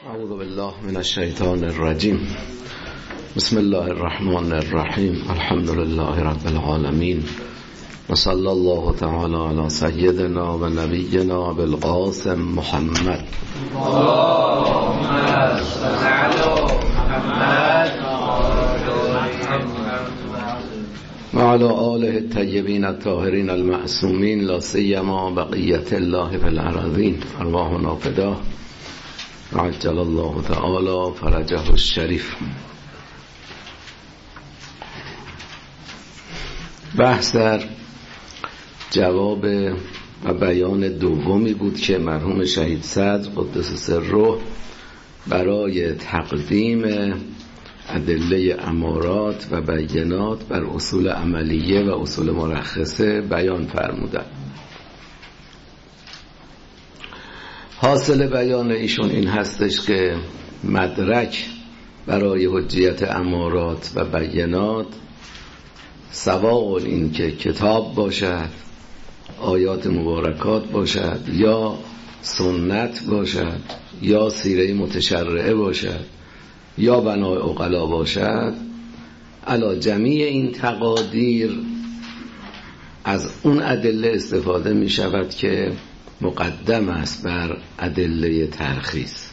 اعوذ بالله من الشیطان الرجیم. بسم الله الرحمن الرحیم. الحمد لله رب العالمین و صلی الله تعالی علی سیدنا و نبینا بالقاسم محمد اللهم صل علی محمد و علی آله الطیبین الطاهرین المعصومین لا سیما بقیة الله فی الارضین. ارواحنا فداه عجل الله تعالی فرجه الشریف. بحث در جواب و بیان دومی بود که مرحوم شهید صدر قدس سره برای تقدیم ادله امارات و بینات بر اصول عملیه و اصول مرخصه بیان فرمودند. حاصل بیان ایشون این هستش که مدرک برای حجیت امارات و بینات سواء این که کتاب باشد، آیات مبارکات باشد، یا سنت باشد، یا سیره متشرعه باشد، یا بنای عقلا باشد، علی جمیع این تقادیر از اون ادله استفاده می شود که مقدم است بر ادله ترخیص.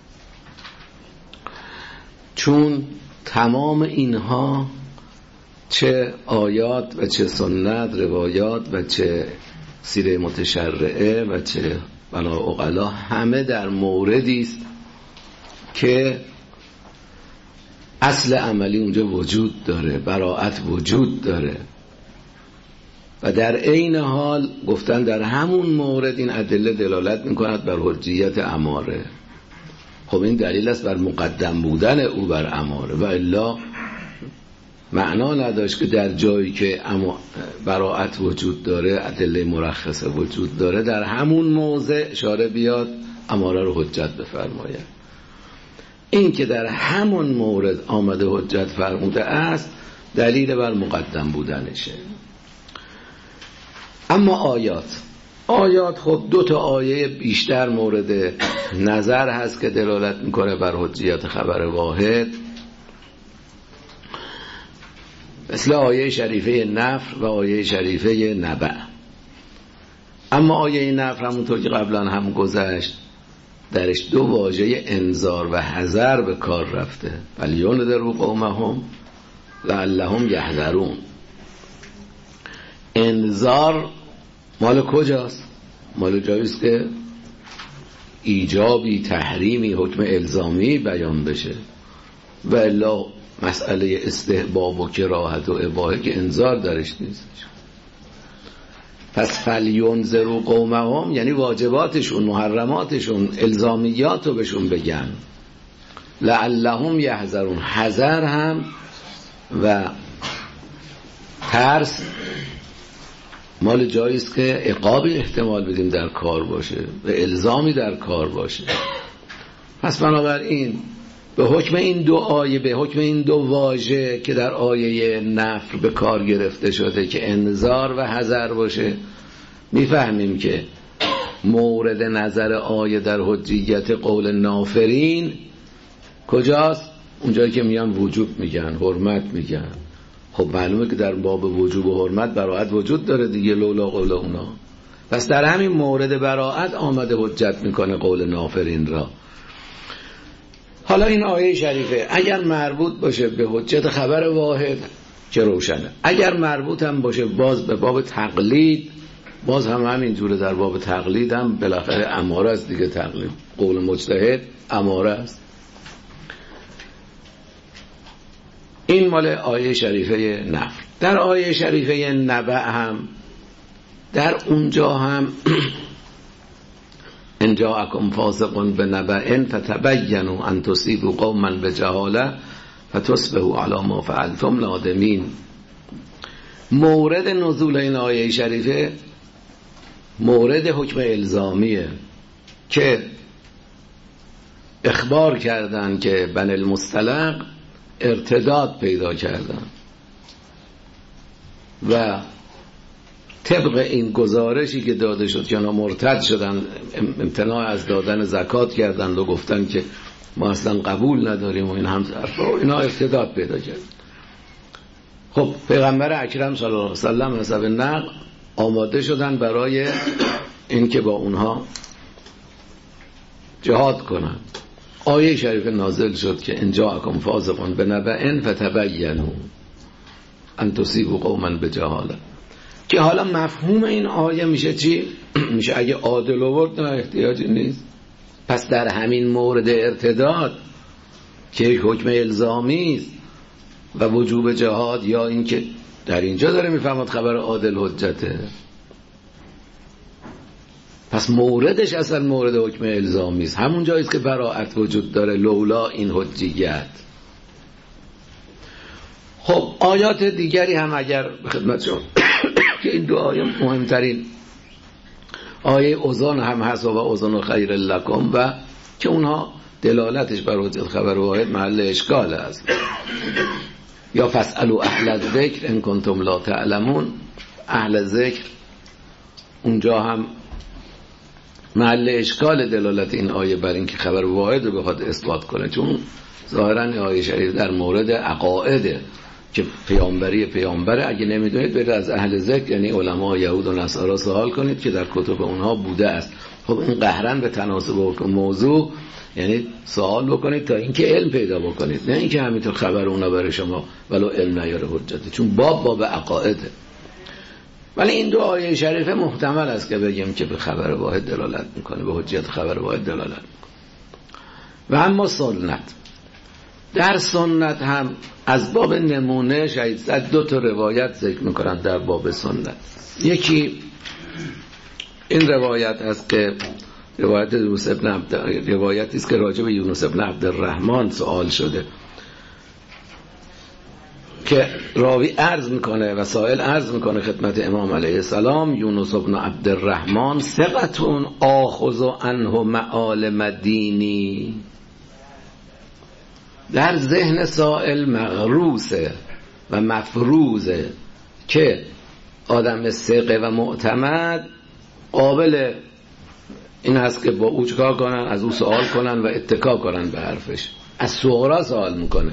چون تمام اینها چه آیات و چه سنت، روایات و چه سیره متشرعه و چه بنای عقلا همه در موردی است که اصل عملی اونجا وجود داره، براءت وجود داره و در عین حال گفتن در همون مورد این ادله دلالت میکند بر حجیت اماره. خب این دلیل است بر مقدم بودن او بر اماره و الا معنا نداشت که در جایی که براءت وجود داره، ادله مرخصه وجود داره، در همون موضع اشاره بیاد اماره رو حجت بفرماید. این که در همون مورد آمده حجت فرموده است دلیل بر مقدم بودنشه. اما آیات خب دو تا آیه بیشتر مورد نظر هست که دلالت میکنه بر حجیت خبر واحد، مثل آیه شریفه نفر و آیه شریفه نبع. اما آیه نفر همونطور که قبلا هم گذشت درش دو واژه انذار و حذر به کار رفته. فلینذروا قومهم لعلهم یحذرون. انذار مال کجاست؟ مال جاییست که ایجابی، تحریمی، حکم الزامی بیان بشه و الا مسئله استحباب و کراهت و اباحه که انذار درش نیست. پس فلینذروا قومهم یعنی واجباتشون، محرماتشون، الزامیات رو بهشون بگن. لعلهم یحذرون، حذر هم و ترس مال جاییست که عقابی احتمال بدیم در کار باشه و الزامی در کار باشه. پس بنابراین به حکم این دو آیه، به حکم این دو واژه که در آیه نفر به کار گرفته شده که انذار و حذر باشه، میفهمیم که مورد نظر آیه در حجیت قول نافرین کجاست؟ اونجایی که میان وجوب میگن، حرمت میگن. خب معلومه که در باب وجوب و حرمت براءت وجود داره دیگه، لولا قول اونا. پس در همین مورد براءت آمده حجت میکنه قول نافرین را. حالا این آیه شریفه اگر مربوط باشه به حجت خبر واحد که روشنه، اگر مربوط هم باشه باز به باب تقلید، باز هم همین جوره. در باب تقلید هم بالاخره اماره است دیگه. تقلید قول مجتهد اماره است. این مال آیه شریفه نفر. در آیه شریفه نبع هم در اونجا هم ان جاءکم فاسق بنبأ فتبینوا ان تصیبوا قوما بجهاله فتصبحوا علی ما فعلتم نادمین. مورد نزول این آیه شریفه مورد حکم الزامیه که اخبار کردن که بنی المصطلق ارتداد پیدا کردن و طبق این گزارشی که داده شد که اونا مرتد شدن، امتناع از دادن زکات کردند و گفتن که ما اصلا قبول نداریم و این همزرفا و اینا ارتداد پیدا کرد. خب پیغمبر اکرم صلی الله علیه وسلم حسب نقل آماده شدن برای اینکه با اونها جهاد کنن. آیه شریف نازل شد که ان جاءکم فاسق بنبأ فتبینوا ان تصیبوا قوما بجهاله، که حالا مفهوم این آیه میشه چی؟ میشه اگه عادل آورد نه احتیاجی نیست. پس در همین مورد ارتداد که یک حکم الزامی است و وجوب جهاد، یا این که در اینجا داره میفهمد خبر عادل حجته، پس موردش اصلا مورد حکم الزامی است، همون جاییست که براءت وجود داره لولا این حجیت. خب آیات دیگری هم اگر خدمت شما که این دو آیه مهمترین آیه اذن هم هست و اذن خیر لکم، و که اونها دلالتش بر حجت خبر واحد محل اشکال است. یا فاسألوا اهل الذکر ان کنتم لا تعلمون، اهل ذکر اونجا هم محل اشکال دلالت این آیه بر این که خبر واحد رو بخواد اثبات کنه، چون ظاهرا آیه شریف در مورد عقائده که پیامبره. اگه نمیدونید برید از اهل ذکر یعنی علما یهود و نصارا سوال کنید که در کتب اونها بوده است. خب این قهرن به تناسب موضوع یعنی سوال بکنید تا اینکه علم پیدا بکنید، نه اینکه همینطور خبر اونا برای شما ولو علم نیاره حجته، چون باب عقائده. ولی این دو آیه شریفه محتمل است که بگیم که به خبر واحد دلالت میکنه، به حجیت خبر واحد دلالت میکنه. و اما سنت، در سنت هم از باب نمونه شاید دو تا روایت ذکر میکنن در باب سنت. یکی این روایت است که روایت یونس ابن عبد، روایتی است که راجع به یونس ابن عبدالرحمن سوال شده که راوی عرض میکنه و سائل عرض میکنه خدمت امام علیه السلام یونس ابن عبدالرحمن ثقتون آخذ عنه معالم دینی. در ذهن سائل مغروسه و مفروزه که آدم ثقه و معتمد قابل این هست که با او چکار کنن، از او سوال کنن و اتکا کنن به حرفش. از صغرا سوال میکنه،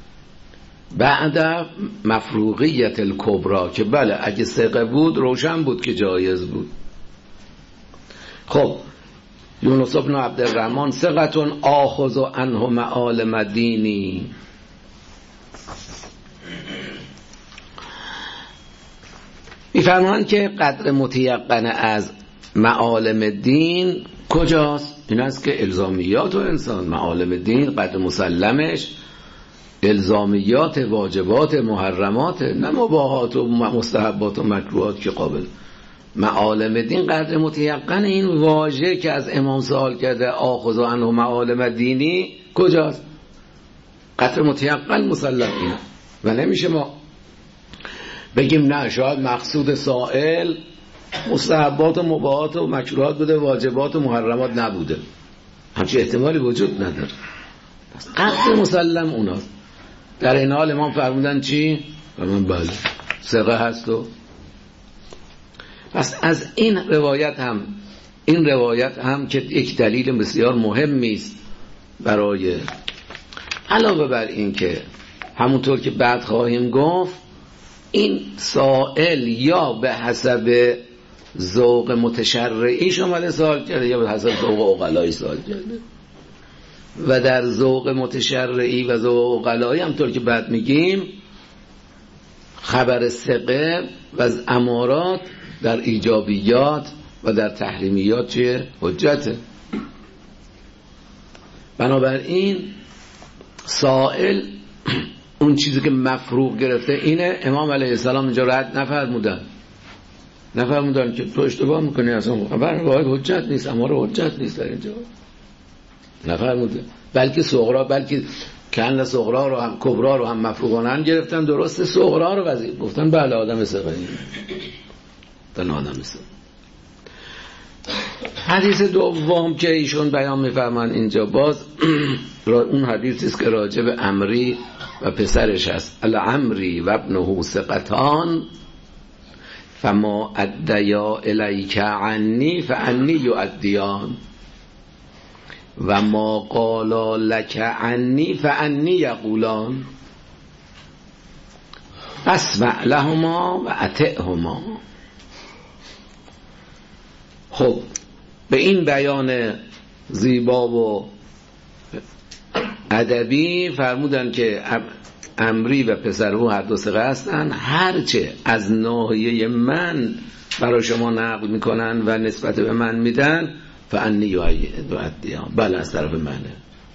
بعد مفروغیت الکبرا که بله اگه ثقه بود روشن بود که جایز بود. خب یونس ابن عبدالرحمن ثقتون آخذ عنه معالم دینی. میفرمایند که قدر متیقن از معالم دین کجاست؟ این است که الزامیات و انسان، معالم دین قدر مسلمش الزامیات، واجبات، محرمات، نه مباحات و مستحبات و مکروهات که قابل. معالم دین قدر متیقن این واژه که از امام سوال کرده آخذ عنه معالم دینی کجاست؟ قدر متیقن مسلم اینه و نمیشه ما بگیم نه شاید مقصود سائل مستحبات و مباحات و مکروهات بوده، واجبات و محرمات نبوده، همچین احتمالی وجود نداره. پس قدر مسلم اوناست. در این حال امام فرمودن چی؟ فرمودن بله ثقه هست. و پس از این روایت هم که یک دلیل بسیار مهمی است برای علاوه بر این که همونطور که بعد خواهیم گفت این سائل یا به حسب ذوق متشرعیش اومده سوال کرده یا به حسب ذوق عقلایی سوال کرده، و در ذوق متشرعی و ذوق عقلایی همونطور که بعد میگیم خبر ثقه و از امارات در ایجابیات و در تحریمیات چیه؟ حجته. بنابراین سائل اون چیزی که مفروغ گرفته اینه. امام علیه السلام اینجا رد نفرمودن که تو اشتباه میکنی، اصلا خبر واحد حجت نیست، اماره حجت نیست در اینجا نفرموده، بلکه صغرا، بلکه کن صغرا رو هم کبرا رو هم مفروغانن گرفتن. درسته صغرا رو وزیر گفتن بله آدم ثقه‌ای تن آدم ثقه. حدیث دوم که ایشون بیان میفرمان اینجا باز اون حدیثی است که راجع به عمری و پسرش هست. العمری و ابنه ثقتان فما ادیا الیک عنی فعنی یؤدیان. و ما قالا لک عنی فعنی یقولان فاسمع لهما و اطعهما. خب به این بیان زیبا و ادبی فرمودن که امری و پسرو هر دو ثقه هستن، هرچه از ناحیه من برای شما نقل میکنن و نسبت به من میدن فعنی یؤدیان، بله از طرف منه،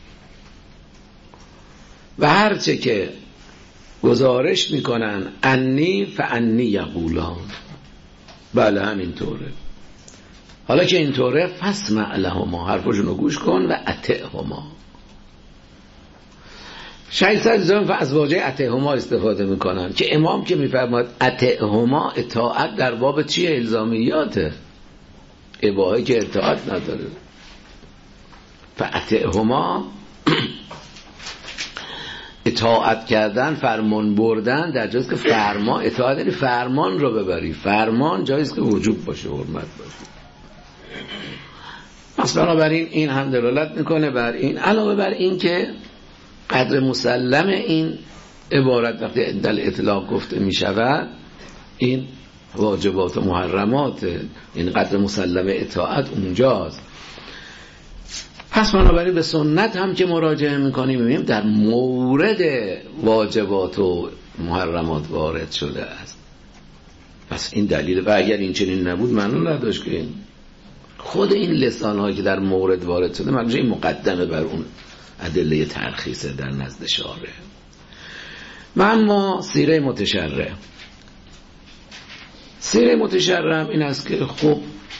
و هرچه که گزارش میکنن انی فعنی یقولان، بله همینطوره. حالا که اینطوره فاسمع لهما، حرفشون رو گوش کن و اطعهما. شاید سرزم از واژه اطعهما استفاده میکنن که امام که میفرماد اطعهما، اطاعت در باب چیه؟ الزامیاته، اباحه که اطاعت نداره. فاطعهما اطاعت کردن، فرمان بردن، در جایست که فرما اطاعت یعنی فرمان رو ببری، فرمان جایست که وجوب باشه، حرمت باشه. پس بنابراین این هم دلالت میکنه بر این، علاوه بر این که قدر مسلم این عبارت وقتی در اطلاق گفته میشود این واجبات و محرمات، این قدر مسلم اطاعت اونجاست. پس بنابراین به سنت هم که مراجعه میکنیم میبینیم در مورد واجبات و محرمات وارد شده است. پس این دلیل، و اگر این چنین نبود معنی نداشت که این خود این لسان هایی که در مورد وارد شده معنی این مقدمه بر اون ادله ترخیصه در نزد شارع. اما سیره متشرع، سیره متشرع این است که خب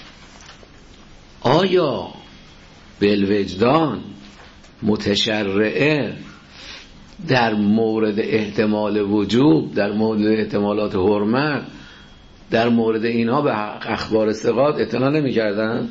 آیا بالوجدان متشرعه در مورد احتمال وجوب، در مورد احتمالات حرمت، در مورد اینها به اخبار ثقات اعتنا نمی کردن؟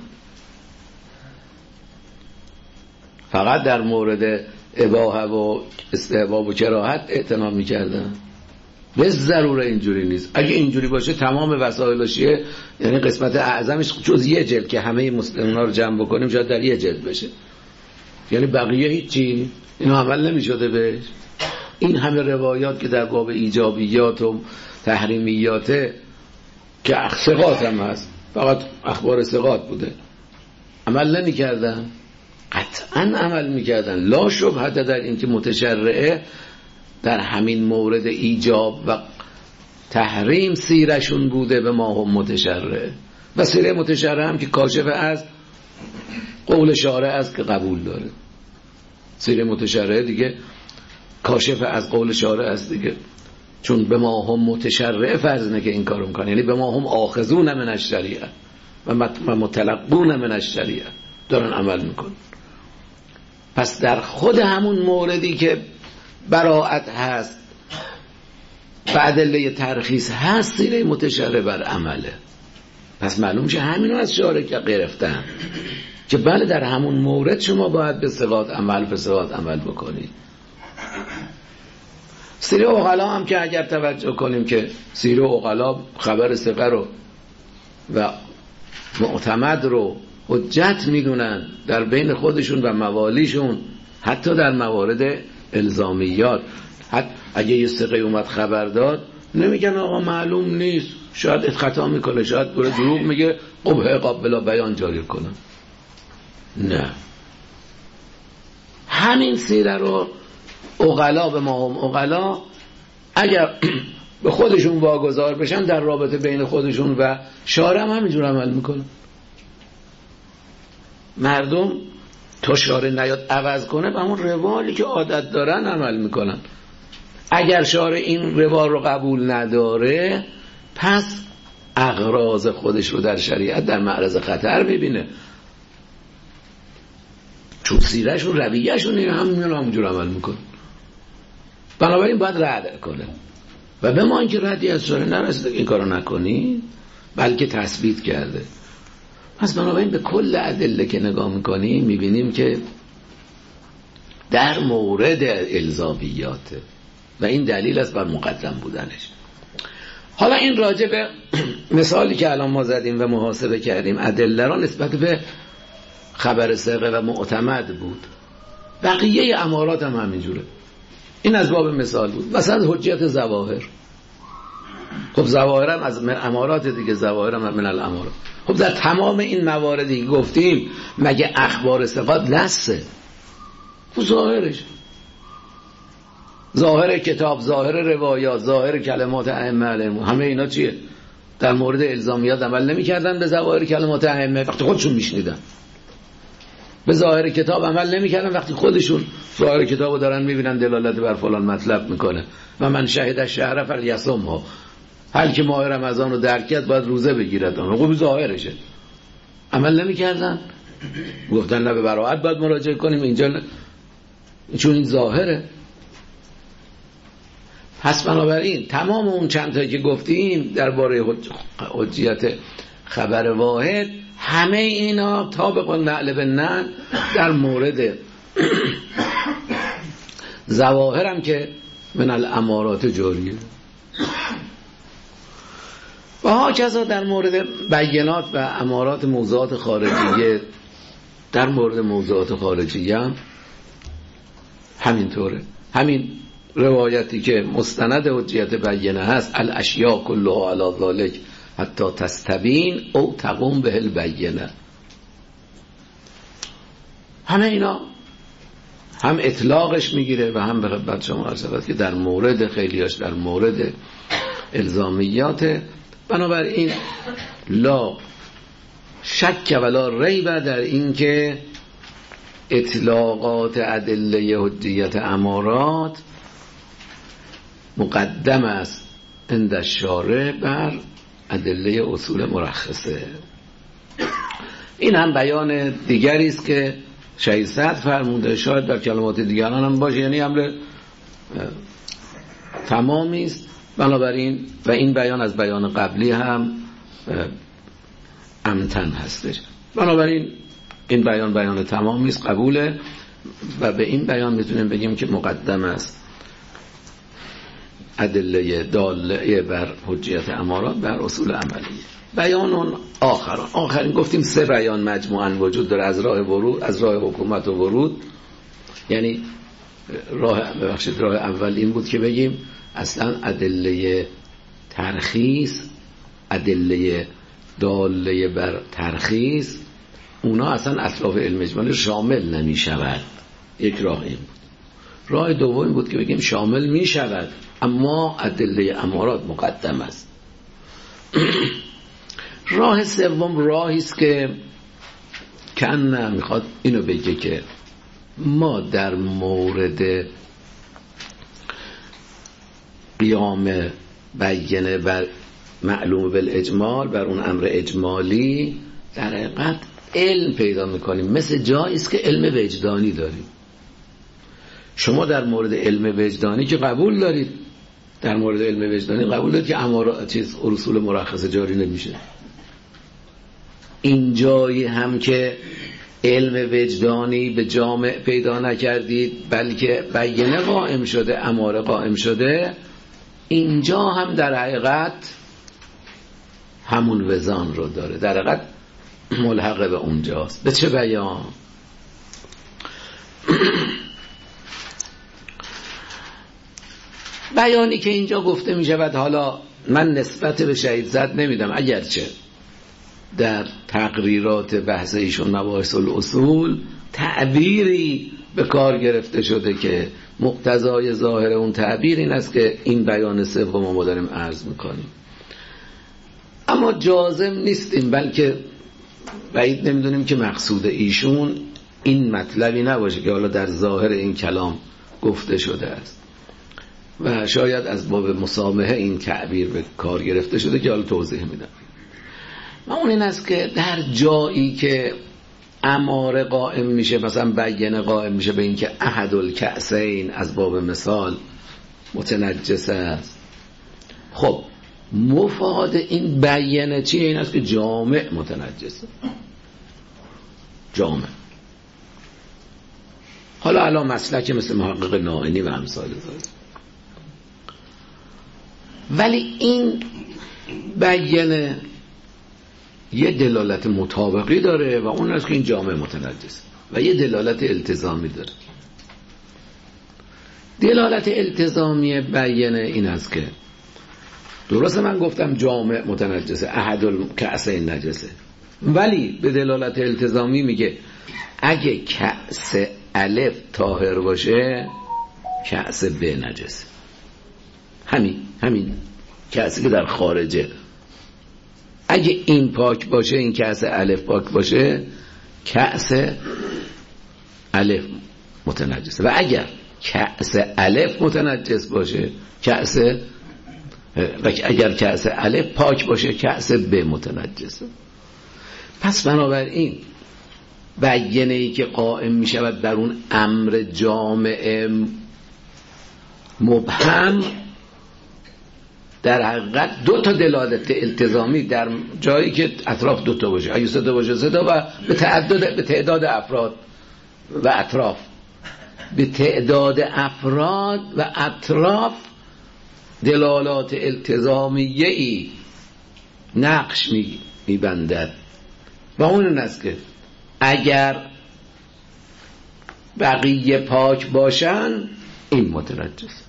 فقط در مورد اباحه و استحباب و کراهت اعتنا می کردن؟ به ضروره اینجوری نیست. اگه اینجوری باشه تمام وسایل شیعه، یعنی قسمت اعظمش جز یه جلد که همه مسلمان رو جمع بکنیم شاید در یه جلد بشه، یعنی بقیه هیچی اینو عمل نمی شده بهش. این همه روایات که در باب ایجابیات و تحریمیاته که ثقات هم هست، فقط اخبار ثقات بوده، عمل نمی کردن؟ قطعا عمل می کردن. لا شبهه در این که متشرعه در همین مورد ایجاب و تحریم سیرشون بوده به ما هم متشرعه، و سیره متشرعه هم که کاشف از قول شارع است که قبول داره. سیره متشرعه دیگه کاشف از قول شارع است دیگه، چون به ما هم متشرعه فرض نه که این کارو میکنه، یعنی به ما هم آخذون من الشریعه و متلقون من الشریعه دارن عمل میکنن. پس در خود همون موردی که براءت هست و ادله ترخیص هست سیره متشرع بر عمله. پس معلوم شه همینو از شارع که گرفتن که بله در همون مورد شما باید به ثقات عمل بکنید. سیره عقلا هم که اگر توجه کنیم که سیره عقلا خبر ثقه رو و معتمد رو حجت میدونن در بین خودشون و موالیشون، حتی در موارد الزامیات. حتی اگه یه ثقه اومد خبر داد نمیگن آقا معلوم نیست، شاید خطا میکنه، شاید دروغ میگه، قبه عقاب بلا بیان جاری کنن. نه، همین سیره رو عقلا به ما هم عقلا اگر به خودشون واگذار بشن در رابطه بین خودشون و شارع هم همینجور عمل میکنن. مردم تا شارع نیاد عوض کنه به همون روالی که عادت دارن عمل میکنن. اگر شارع این روال رو قبول نداره پس اغراض خودش رو در شریعت در معرض خطر میبینه، چون سیرهشون رویهشون همینجور عمل میکنه. بنابراین باید رد کنه و به ما اینکه ردی از شارع نرسیده این کارو نکنی، بلکه تثبیت کرده. پس بنابراین به کل ادله که نگاه میکنیم میبینیم که در مورد الزامیاته و این دلیل است بر مقدم بودنش. حالا این راجع به مثالی که الان ما زدیم و محاسبه کردیم ادله را نسبت به خبر ثقه و معتمد بود. بقیه امارات هم همینجوره. این از باب مثال بود. مثلا حجیت ظواهر، خب ظواهر هم از امارات دیگه، ظواهر هم من الامارات. خب در تمام این مواردی گفتیم مگه اخبار ثقات لسه؟ خب ظاهرش، ظاهر کتاب، ظاهر روایات، ظاهر کلمات ائمه علیهم، همه اینا چیه؟ در مورد الزامیات عمل نمی‌کردن به ظواهر کلمات ائمه وقتی خودشون میشنیدن، به ظاهر کتاب عمل نمی‌کردن وقتی خودشون ظاهر کتابو دارن می‌بینن دلالت بر فلان مطلب میکنه. و من شهد الشهر فلیصمها، هر کی ماه رمضان رو درک کرد باید روزه بگیرد. خب ظاهرشه، عمل نمی‌کردن، گفتن نه به براءت باید مراجعه کنیم اینجا چون این ظاهره. پس بنابراین تمام اون چند تا که گفتیم درباره حجیت خبر واحد، همه اینا طابق النعل بالنعل در مورد ظواهر هم که من الامارات جاریه. و هاکذا در مورد بیانات و امارات موضوعات خارجیه، در مورد موضوعات خارجیه هم همینطوره. همین روایتی که مستند حجیت بیانه هست، الاشیاء کلها علی ذالک حتی تستبین او تقوم به البینه، همه اینا هم اطلاقش میگیره و هم به خدمت شما عرض شود که در مورد خیلیاش در مورد الزامیات. بنابراین لا شک ولا ریب در این که اطلاقات ادله حجیت امارات مقدم است عند الشارع بر ادله اصول مرخصه. این هم بیان دیگری است که شهید صدر فرموده، شاید در کلمات دیگران هم باشه، یعنی امر تمامی است. بنابراین و این بیان از بیان قبلی هم امتن هستش. بنابراین این بیان تمامی است، قبوله، و به این بیان میتونیم بگیم که مقدم است ادله داله بر حجیت امارات بر اصول عملیه. بیان آخرین گفتیم 3 بیان مجموعاً وجود داره از راه ورود، از راه حکومت و ورود. یعنی راه اول این بود که بگیم اصلا ادله ترخیص، ادله داله بر ترخیص، اونا اصلا اطراف علم اجمالی شامل نمی شود. یک راه این بود. راه دوم بود که بگیم شامل می شود اما ادله امارات مقدم است. راه سوم راهی است که کنه میخواد اینو بگه که ما در مورد قیام بیانه بر معلوم بالاجمال، بر اون امر اجمالی، در حقیقت علم پیدا میکنیم. مثل جایی است که علم وجدانی داریم. شما در مورد علم وجدانی که قبول دارید، در مورد علم وجدانی قبول دارید که اصول مرخصه جاری نمیشه. این جایی هم که علم وجدانی به جامع پیدا نکردید بلکه بیانه قائم شده، اماره قائم شده، اینجا هم در حقیقت همون وزان رو داره، در حقیقت ملحق به اونجاست. به چه بیان؟ بیانی که اینجا گفته می شود، حالا من نسبت به شهید زد نمیدم، اگرچه در تقریرات بحث ایشون مباحث الاصول تعبیری به کار گرفته شده که مقتضای ظاهر اون تعبیر این است که این بیان سوم ما داریم عرض میکنیم، اما جازم نیستیم، بلکه بعید نمیدونیم که مقصود ایشون این مطلبی نباشه که حالا در ظاهر این کلام گفته شده است و شاید از باب مسامحه این تعبیر به کار گرفته شده که حالا توضیح میدم. و اون این است که در جایی که اماره قائم میشه، مثلا بیانه قائم میشه به این که احد الکأسین از باب مثال متنجس است، خب مفاد این بیانه چیه؟ این است که جامع متنجسه، جامع. حالا الان مسلک مثل محقق نائینی و امثال ذالک، ولی این بیانه یه دلالت مطابقی داره و اون است که این جامعه متنجس، و یه دلالت التزامی داره. دلالت التزامی بیانه این است که درسته من گفتم جامع متنجسه، احد الکأسین نجسه، ولی به دلالت التزامی میگه اگه کأس الف طاهر باشه کأس ب نجسه. همین کأسی که در خارجه، اگه این پاک باشه، این کأس الف پاک باشه، کأس الف متنجسه، و اگر کأس الف متنجس باشه اگر کأس الف پاک باشه کأس ب متنجسه. پس بنابراین بیانه ای که قائم می شود بر اون امر جامع مبهم در حقیقت دو تا دلالت التزامی در جایی که اطراف دو تا باشه، اگه سه تا باشه سه تا، و به تعداد افراد و اطراف، به تعداد افراد و اطراف دلالات التزامیه ای نقش می‌بندد، و اون است که اگر بقیه پاک باشن این متنجس،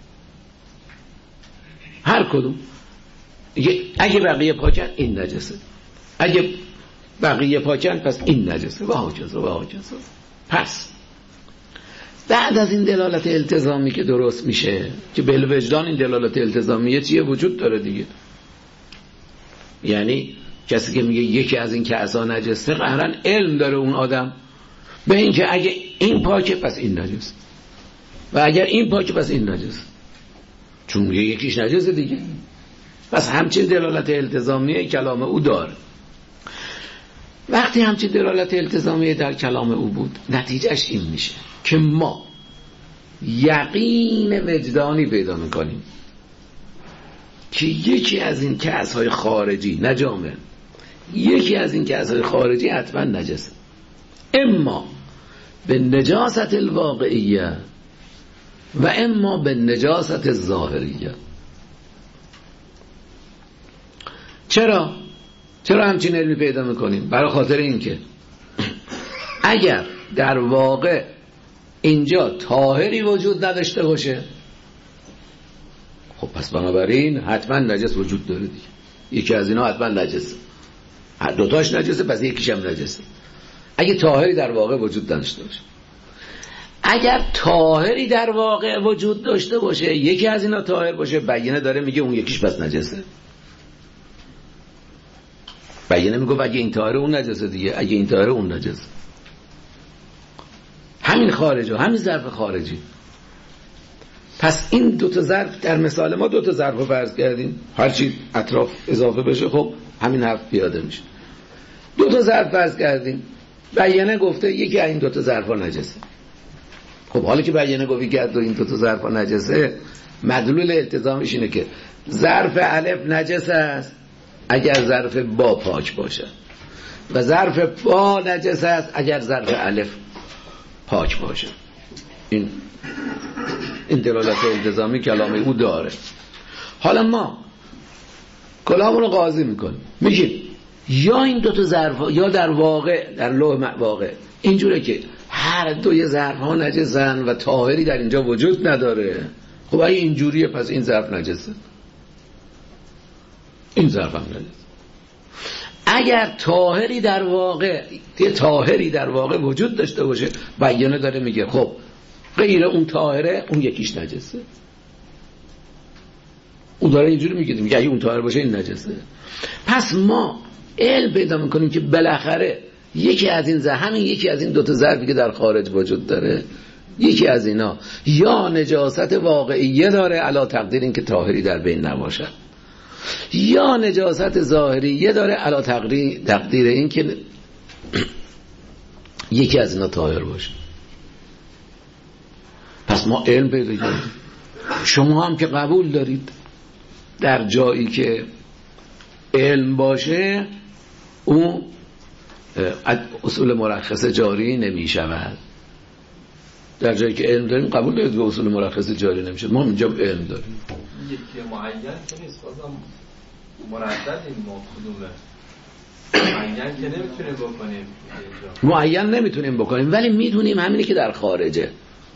هر کدوم. اگه بقیه پاکن این نجسه، اگه بقیه پاکن پس این نجسه، و هاکذا. پس بعد از این دلالت التزامی که درست میشه، که بالوجدان این دلالت التزامیه چیه وجود داره دیگه، یعنی کسی که میگه یکی از این کأس‌ها نجسه قهرن علم داره اون آدم به این که اگه این پاکه پس این نجس، و اگر این پاکه پس این نجس، چون میگه یکیش نجسه دیگه. پس همچین دلالت التزامی کلام او داره. وقتی همچین دلالت التزامی در کلام او بود، نتیجهش این میشه که ما یقین وجدانی پیدا میکنیم که یکی از این کأس‌های خارجی، نه جامع، یکی از این کأس‌های خارجی حتما نجسه، اما به نجاست الواقعیه و اما به نجاست الظاهریه. چرا همچین علمی پیدا میکنیم؟ برای خاطر این که اگر در واقع اینجا طاهری وجود نداشته باشه، خب پس بنابراین حتما نجس وجود داره دیگه، یکی از اینا حتما نجسه، دوتاش نجسه پس یکیش هم نجسه، اگه طاهری در واقع وجود نداشته باشه. اگر طاهری در واقع وجود داشته باشه، یکی از اینا طاهر باشه، بیانه داره میگه اون یکیش پس نجسه. بیانه میگه اگه این طاهره اون نجسه دیگه، اگه این طاهره اون نجسه. همین خارجه، همین ظرف خارجی. پس این دوتا ظرف در مثال ما دوتا ظرف رو فرض کردیم، هرچی اطراف اضافه بشه خب همین حرف پیاده میشه. دوتا ظرف فرض کردیم، بیانه گفته یکی از این دوتا ظرف ها نجسه. خب حالا که بیانه گفتی که این دوتا ظرف ها نجسه، مدلول التزامش اینه که ظرف الف نجس است اگر ظرف با پاک باشه، و ظرف با نجس است اگر ظرف الف پاک باشه. این دلالت التزامی کلام او داره. حالا ما کلام رو قاضی میکنیم، میگیم یا این دوتا ظرف ها، یا در واقع در لوح واقع اینجوره که هر دوی ظرف ها نجسن و طاهری در اینجا وجود نداره. خب اگه اینجوریه پس این ظرف نجسه، این ظرف هم نجسه. اگر طاهری در واقع وجود داشته باشه، بیانه داره میگه خب غیر اون طاهره اون یکیش نجسه. اون داره اینجوری میگه اگه اون طاهر باشه این نجسه. پس ما علم پیدا میکنیم که بالاخره یکی از این دوتا ظرفی که در خارج وجود داره، یکی از اینا یا نجاست واقعیه داره علی تقدیر این که طاهری در بین نباشه، یا نجاست ظاهریه داره علی تقدیر این که یکی از اینا طاهر باشه. پس ما علم پیدا کردیم. شما هم که قبول دارید در جایی که علم باشه اون اصول مرخص جاری نمی شود. در جایی که علم داریم قبول دارید که اصول مرخص جاری نمی شود. ما اینجا علم داریم. یکی معین که نیست، بازم مردد این ما کدومه معین که نمیتونیم بکنیم، معین نمیتونیم بکنیم، ولی میدونیم همینی که در خارجه.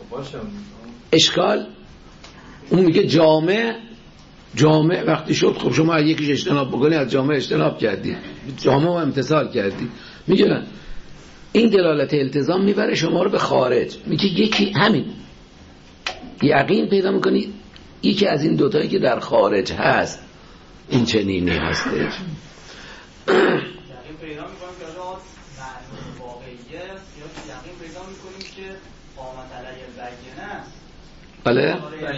اشکال اون میگه جامع وقتی شد، خب شما یکیش اجتناب بکنی، از جامع اجتناب کردی، جامع رو امتثال کردی. میگه این دلالت التزام میبره شما رو به خارج. میگه یکی همین یقین پیدا میکنی یکی از این دوتایی که در خارج هست این چنینی هستش. یقین پیدا میکنیم که معنی واقعیه، یا یقین پیدا میکنیم که قامت علیه البینه است. بله؟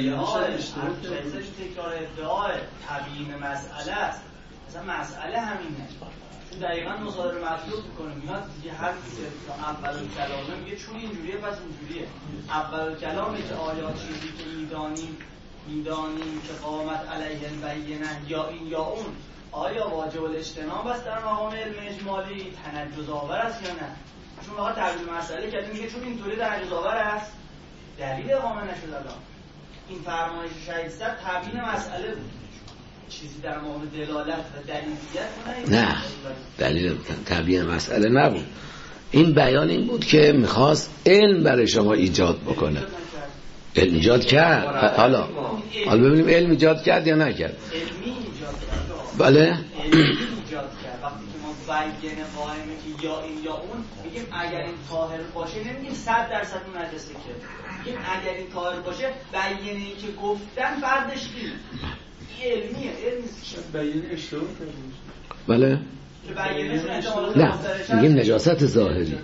تکرار ادعای تبیین مسئله است. مثلا مسئله همینه، چون دقیقا مصادره مطلوب میکنه، میاد یه حرفی که اول کلامه میگه چون اینجوریه پس اینجوریه. اول کلامه که آیا چیزی که میدانیم که قامت علیه البینه یا این یا اون آیا واجب الاجتناب است در مقام علم اجمالی، تنجز آور است یا نه؟ چون واقعا ترجمه مسئله کردیم میگه چون اینطوری تنجز آور است، دلیل اقامه نشد. الان این فرمایش شهید صد تبیین مسئله بود، چیزی در مقام دلالت و دلیلیت نه، دلیل تبیین مسئله نبود. این بیان این بود که میخواست علم برای شما ایجاد بکنه. علم ایجاد کرد. حالا ببینیم علم ایجاد کرد یا نکرد. علمی ایجاد کرد. بله علمی ایجاد کرد. وقتی که ما بیان قائمه که یا این یا اون میگیم اگر این طاهر باشه، نمیگیم 100% اون نجسه، که میگیم اگر این طاهر باشه بیانه‌ای که گفتن فردش کی؟ این علمیه، علمی بیانه اشتباه کرد. بله نه، میگیم نجاست ظاهری.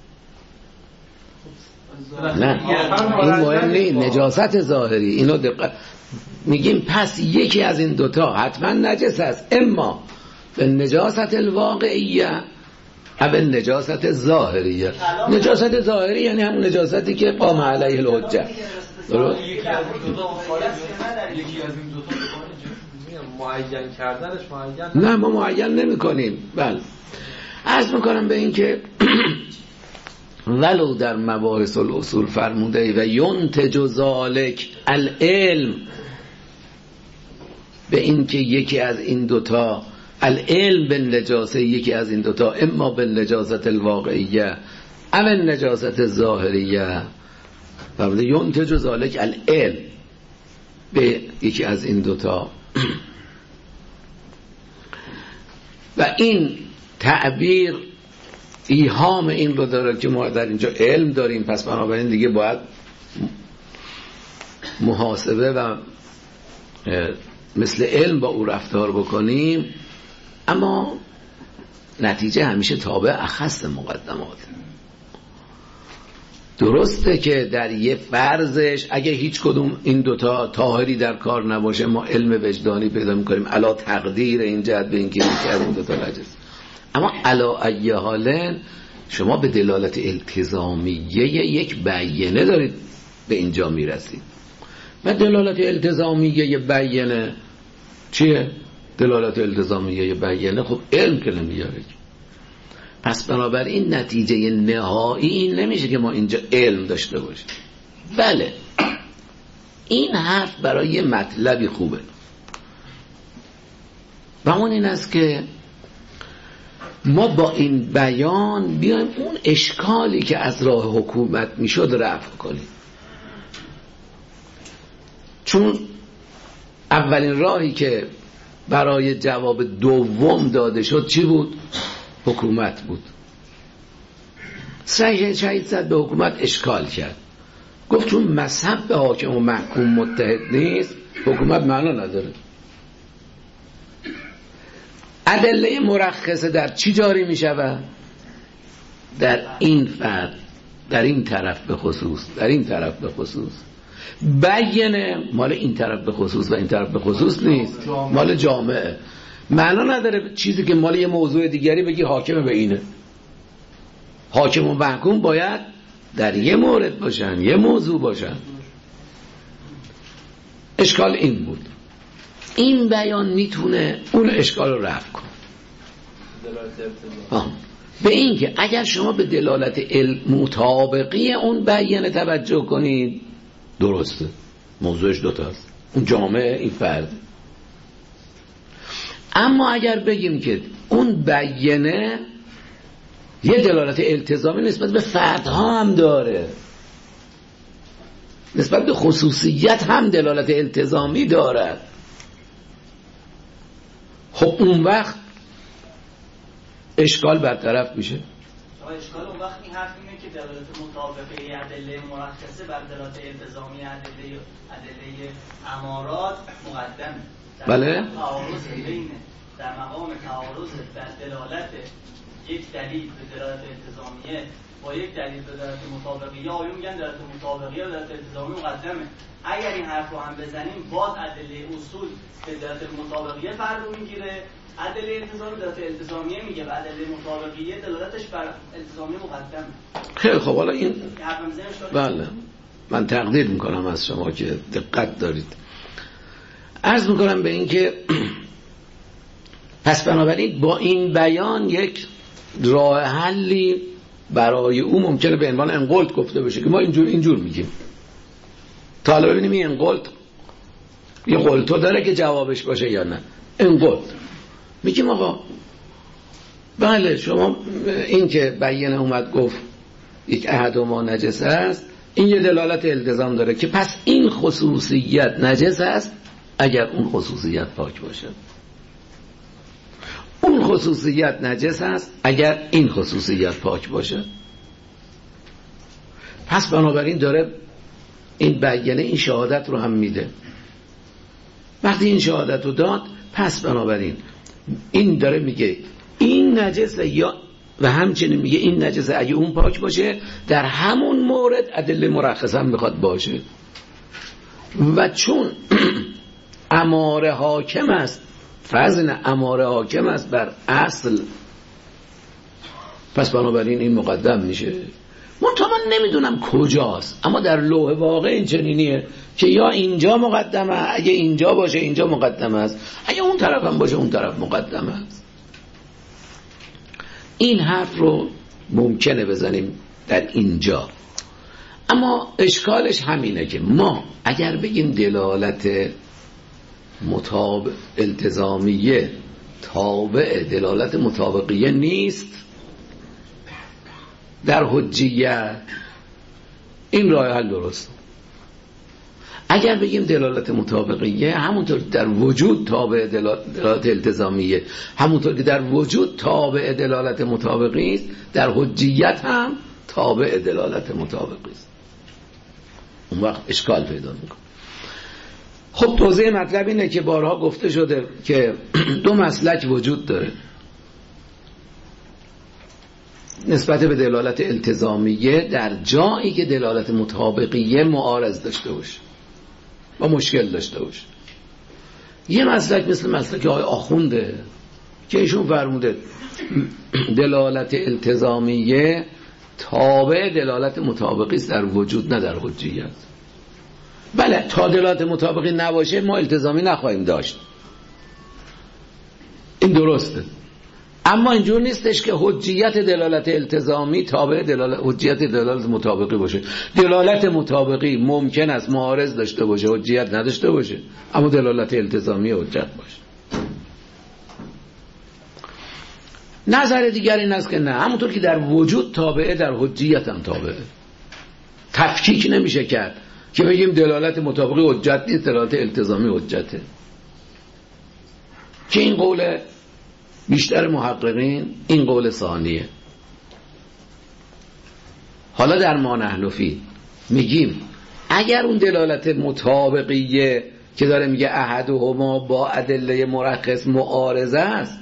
نه این مهم نیست، نجاست ظاهری. اینو دقت میگیم پس یکی از این دوتا حتما نجس است، اما به نجاست الواقعیه او به نجاست ظاهریه. نجاست ظاهری یعنی همون نجاستی که قام علیه الحجه. درست؟ یکی از این دوتا معین کردنش معین نه، ما معین نمی کنیم. بله عرض میکنم به این که ولو در مباحث الاصول فرموده و ینتج ذالک العلم، به این که یکی از این دوتا العلم به نجاسه یکی از این دوتا، اما به نجاست الواقعیه او نجاست ظاهریه، فرموده ینتج ذالک العلم به یکی از این دوتا. و این تعبیر ایهام این رو داره که ما در اینجا علم داریم، پس بنابراین دیگه باید محاسبه و مثل علم با او رفتار بکنیم، اما نتیجه همیشه تابع اخص مقدمات. درسته که در یه فرضش اگه هیچ کدوم این دوتا طاهری در کار نباشه، ما علم وجدانی پیدا میکنیم علا تقدیر این جهت به اینکه یکی از این دوتا نجس. اما علا ای حالن شما به دلالت التزامیه یک بیانه دارید به اینجا میرسید. و دلالت التزامیه بیانه چیه؟ دلالت التزامیه بیانه خب علم که نمیاره. پس بنابراین نتیجه نهایی این نمیشه که ما اینجا علم داشته باشیم. بله این حرف برای یه مطلبی خوبه و اون این است که ما با این بیان بیایم اون اشکالی که از راه حکومت میشد رفع کنیم. چون اولین راهی که برای جواب دوم داده شد چی بود؟ حکومت بود. شهید صد به حکومت اشکال کرد، گفت چون مذهب به حاکم و محکوم متحد نیست حکومت معنا نداره. ادله مرخصه در چی جاری می شود؟ در این فرد، در این طرف به خصوص، در این طرف به خصوص. بیانه مال این طرف به خصوص و این طرف به خصوص نیست، مال جامعه. معنا نداره چیزی که مال یه موضوع دیگری بگی حاکم به اینه. حاکم و محکوم باید در یه مورد باشن، یه موضوع باشن. اشکال این بود. این بیان میتونه اون اشکال رو رفع کنه. به این که اگر شما به دلالت مطابقی اون بیان توجه کنید درسته، موضوعش دوتاست، اون جامعه این فرد. اما اگر بگیم که اون بیانه یه دلالت التزامی نسبت به فردها هم داره، نسبت به خصوصیت هم دلالت التزامی دارد. خب اون وقت اشکال برطرف میشه. اشکال اون وقت این حرف اینه که دلالت مطابقه ادله مرخصه بر دلالت التزامی ادله امارات مقدمه. بله. تعارض بین در مقام تعارض در دلالت یک دلیل به دلالت التزامیه با یک دلیل به دلالت مطابقیه، آیون میگن دلالت مطابقیه و دلالت التزامی مقدمه. اگر این حرف رو هم بزنیم باز ادله اصول به دلالت مطابقیه فرق میگیره، ادله التزامی دلالت التزامیه میگه و ادله مطابقیه دلالتش بر التزامی مقدمه. خیلی خب، حالا این بله من تقدیر میکنم از شما که دقت دارید. عرض میکنم به این که پس بنابراین با این بیان یک راه حلی برای او ممکنه به عنوان انقلت گفته بشه که ما اینجور میگیم. تا حالا ببینیم این انقلت یه قلتو داره که جوابش باشه یا نه. انقلت میگیم آقا بله شما این که بیانه اومد گفت یک احدهما نجس است، این یه دلالت التزام داره که پس این خصوصیت نجس است اگر اون خصوصیت پاک باشه، اون خصوصیت نجس است اگر این خصوصیت پاک باشه. پس بنابراین داره این بیانه این شهادت رو هم میده. وقتی این شهادت رو داد پس بنابراین این داره میگه این نجسه یا و همچنین میگه این نجسه اگه اون پاک باشه، در همون مورد ادله مرخصه هم میخواد باشه. و چون اماره حاکم است، فرض اینه اماره حاکم است بر اصل، پس بنابراین این مقدم میشه. من نمیدونم کجاست، اما در لوح واقع این چنینیه که یا اینجا مقدمه، اگه اینجا باشه اینجا مقدمه است، اگه اون طرف هم باشه اون طرف مقدمه است. این حرف رو ممکنه بزنیم در اینجا، اما اشکالش همینه که ما اگر بگیم دلالت التزامیه تابع دلالت مطابقیه نیست در حجیت، این راه حل درست. اگر بگیم دلالت مطابقیه همونطور در وجود تابع دلالت التزامیه، همونطور که در وجود تابع دلالت مطابقی است، در حجیت هم تابع دلالت مطابقی است. اون وقت اشکال پیدا میکنه. خب توضیح مطلب اینه که بارها گفته شده که دو مسلک وجود داره نسبت به دلالت التزامیه در جایی که دلالت مطابقیه معارض داشته باشه و مشکل داشته باشه. یه مسلک مثل مسلک آقای آخونده که ایشون فرموده دلالت التزامیه تابع دلالت مطابقی است در وجود نه در حجیت. بله تا دلالت مطابقی نباشه ما التزامی نخواهیم داشت، این درسته، اما اینجور نیستش که حجیت دلالت التزامی تابع حجیت دلالت مطابقی باشه. دلالت مطابقی ممکن است معارض داشته باشه حجیت نداشته باشه، اما دلالت التزامی حجت باشه. نظر دیگر این است که نه، همونطور که در وجود تابعه در حجیت هم تابعه. تفکیک نمیشه کرد که بگیم دلالت مطابقی حجت نیست دلالت التزامی حجته، که این قول بیشتر محققین این قول ثانیه. حالا در ما نحن فی میگیم اگر اون دلالت مطابقیه که داره میگه احدهما با ادله مرخص معارضه است،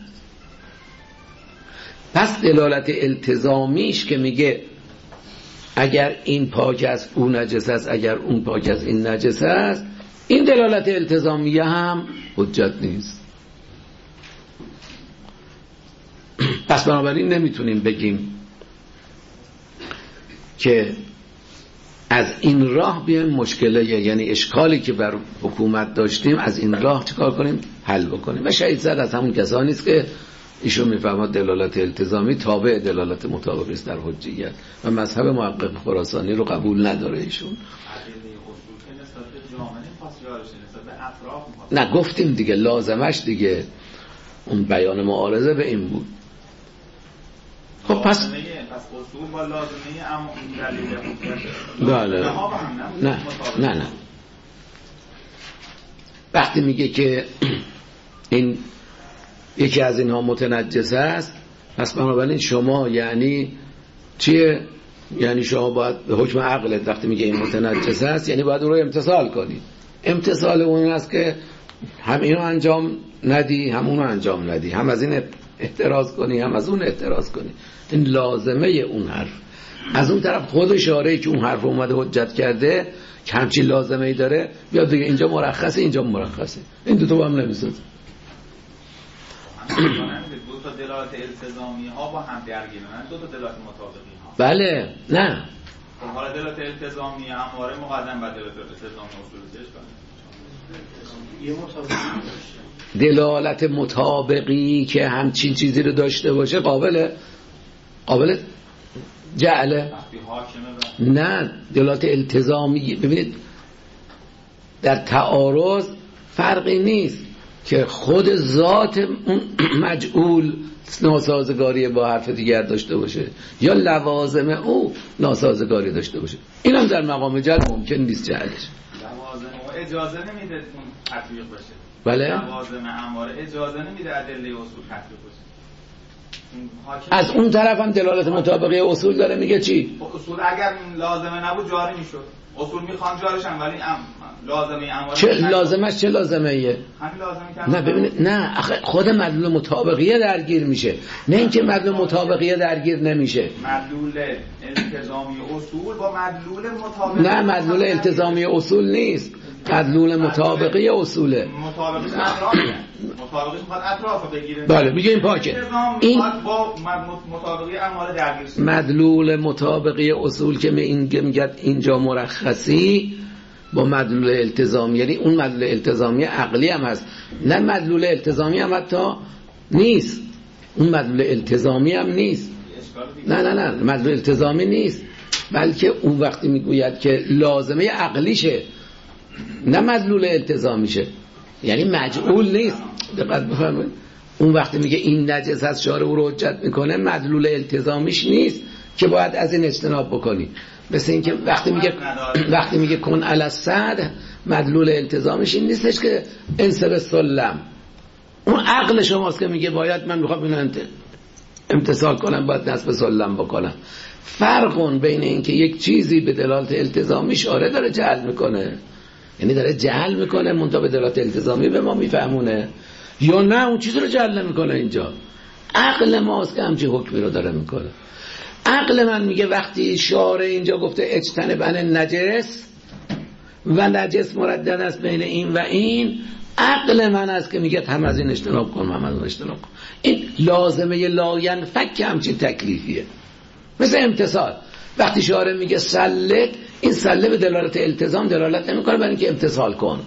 پس دلالت التزامیش که میگه اگر این پاک است اون نجس است، اگر اون پاک است این نجس است، این دلالت التزامیه هم حجت نیست. پس بنابراین نمیتونیم بگیم که از این راه بیایم مشکله، یعنی اشکالی که بر حکومت داشتیم از این راه چیکار کنیم حل بکنیم. و شهید زاد از همون کسانی است که ایشون میفهمد دلالت التزامی تابع دلالت مطابقی است در حجیت و مذهب محقق خراسانی رو قبول نداره ایشون. نه گفتیم دیگه لازمش دیگه اون بیان معارضه به این بود. خب پس اصول با لازمه اما این دلیل بله نه وقتی میگه که این یکی از اینها متنجس است، پس بنابراین شما یعنی چیه؟ یعنی شما باید به حکم عقلت وقتی میگه این متنجس است یعنی باید اون رو امتثال کنی. امتثال اون است که هم اینو انجام ندی هم اونو انجام ندی، هم از این احتراز کنی هم از اون احتراز کنی. این لازمه اون حرف. از اون طرف خود اشاره که اون حرف اومده حجت کرده که همچین لازمه‌ای داره، بیاد بگه اینجا مرخصه اینجا مرخصه. این دو تا با هم نمیسازه. دو تا دلالت التزامی ها با هم درگیرن، دو تا دلالت مطابقی ها. بله نه حالا دلالت التزامی اماره مقدم بر دلالت التزامی اصول چه دلالت مطابقی که همچین چیزی رو داشته باشه قابل جعله. نه دلالت التزامی، ببینید در تعارض فرقی نیست که خود ذات مجعول ناسازگاری با حرف دیگر داشته باشه یا لوازم او ناسازگاری داشته باشه. این هم در مقام جعل ممکن نیست جعلش. لوازم او اجازه نمیده اون تطبیق باشه. بله؟ لوازم اماره اجازه نمیده ادله اصول تطبیق باشه. از اون طرف هم دلالت مطابقی اصول داره. میگه چی؟ اصول اگر لازمه نبود جاری میشد. اصول میخوان جارشن ولی لازمه اماره چه لازمش چه لازمه ایه؟ همین لازمه که نه ببینید نه خود مدلول مطابقیه درگیر میشه، نه اینکه مدلول مطابقیه درگیر نمیشه. مدلول التزامی اصول با مدلول مطابقی نه مدلول التزامی اصول نیست، مدلول مطابقی اصوله. مطابقی اطرافه. مطابقی میخواد اطراف بگیره. بله میگه این پاکه. این با مطابقی اماره درگیر شده. مدلول مطابقی اصول که میگه اینجا مرخصی با مدلول التزامی، یعنی اون مدلول التزامی عقلی هم هست، نه مدلول التزامی هم حتی نیست، اون مدلول التزامی هم نیست. نه مدلول التزامی نیست، بلکه اون وقتی میگوید که لازمه عقلیشه نه مدلول التزامیشه، یعنی مجعول نیست. دقت بفرمایید اون وقتی میگه این نجس از شارع او رو حجت میکنه مدلول التزامیش نیست که باید از این اجتناب بکنی. مثل اینکه وقتی میگه کن علی الصد مدلول التزامش این نیستش که انصر سلم، اون عقل شماست که میگه باید من میخوام اینو امتثال کنم باید نصب سلم بکنم. فرقون بین اینکه یک چیزی به دلالت التزامی اشاره داره جعل میکنه، یعنی داره جعل میکنه منتها به دلالت التزامی به ما میفهمونه، یا نه اون چیز رو جعل نمیکنه. اینجا عقل ماست که همچین حکمی رو داره میکنه. عقل من میگه وقتی شارع اینجا گفته اجتنبن نجس و نجس مردد است بین این و این، عقل من است که میگه هم از این اجتناب کن هم از اون اجتناب کن. این لازمه لا ینفک همچین تکلیفیه. مثل امتثال وقتی شارع میگه سلک، این سله به دلالت التزام دلالت نمیکنه برای اینکه امتثال کن.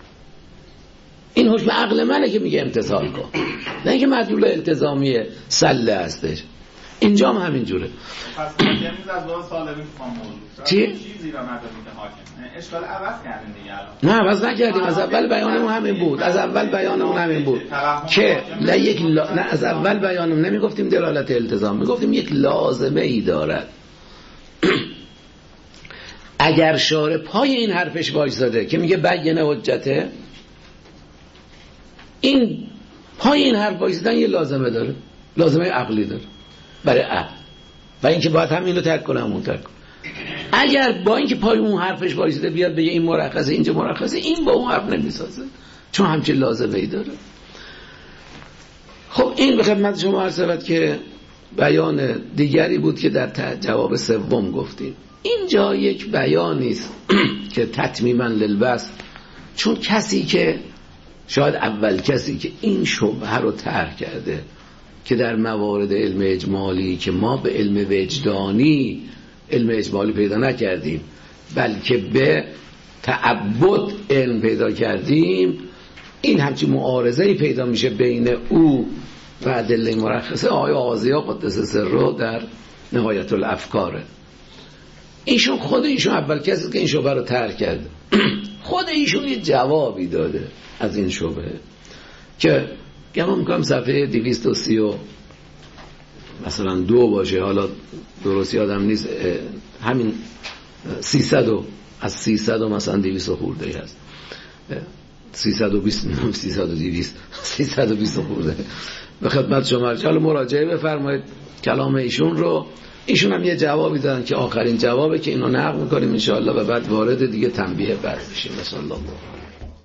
این حکم عقل منه که میگه امتثال کن، نه اینکه مدلول التزامی سله هستش. اینجا هم همین جوره. پس یعنی از دو سال میگم موضوع چی؟ چیزی را مدد میده حاکم. اشکال عوض کردین دیگه الان. نه عوض نکردیم، از اول بیانمون همین بود. از اول بیانمون همین بود که نه از اول بیانمون نمیگفتیم دلالت التزام، میگفتیم یک لازمه ای دارد. اگر شارع پای این حرفش وایساده که میگه بینه حجته، این پای این حرف وایسادن یه لازمه داره، لازمه عقلی داره برای عقل و اینکه باید هم اینو ترک کنه همون ترک کنه. اگر با اینکه پای اون حرفش وایساده بیاد بگه این مرخصه اینجا مرخصه، این با اون حرف نمیسازه چون همچین لازمه ای داره. خب این به خدمت شما عرض شود که بیان دیگری بود که در جواب سوم گفتیم. اینجا یک بیانی است که تتمیما للبس، چون کسی که شاید اول کسی که این شبهه رو طرح کرده که در موارد علم اجمالی که ما به علم وجدانی علم اجمالی پیدا نکردیم بلکه به تعبد علم پیدا کردیم، این همچین معارضه‌ای پیدا میشه بین او و ادله مرخصه. آقای آغازی‌ها قدس سره در نهایت الافکاره، خود ایشون اول کسی که این شبهه رو طرح کرده، خود ایشون یه جوابی داده از این شبهه که گمان میکنم صفحه 230 مثلا 2 باشه، حالا درست یادم نیست، همین 300 از 300 مثلا 200 خورده هست، 320 320 خورده به خدمت شما. حالا مراجعه بفرمایید کلام ایشون رو. ایشون هم یه جوابی دادن که آخرین جوابه که اینو نقل میکنیم انشاءالله و بعد وارد دیگه تنبیه بعد بشیم. مثلا الله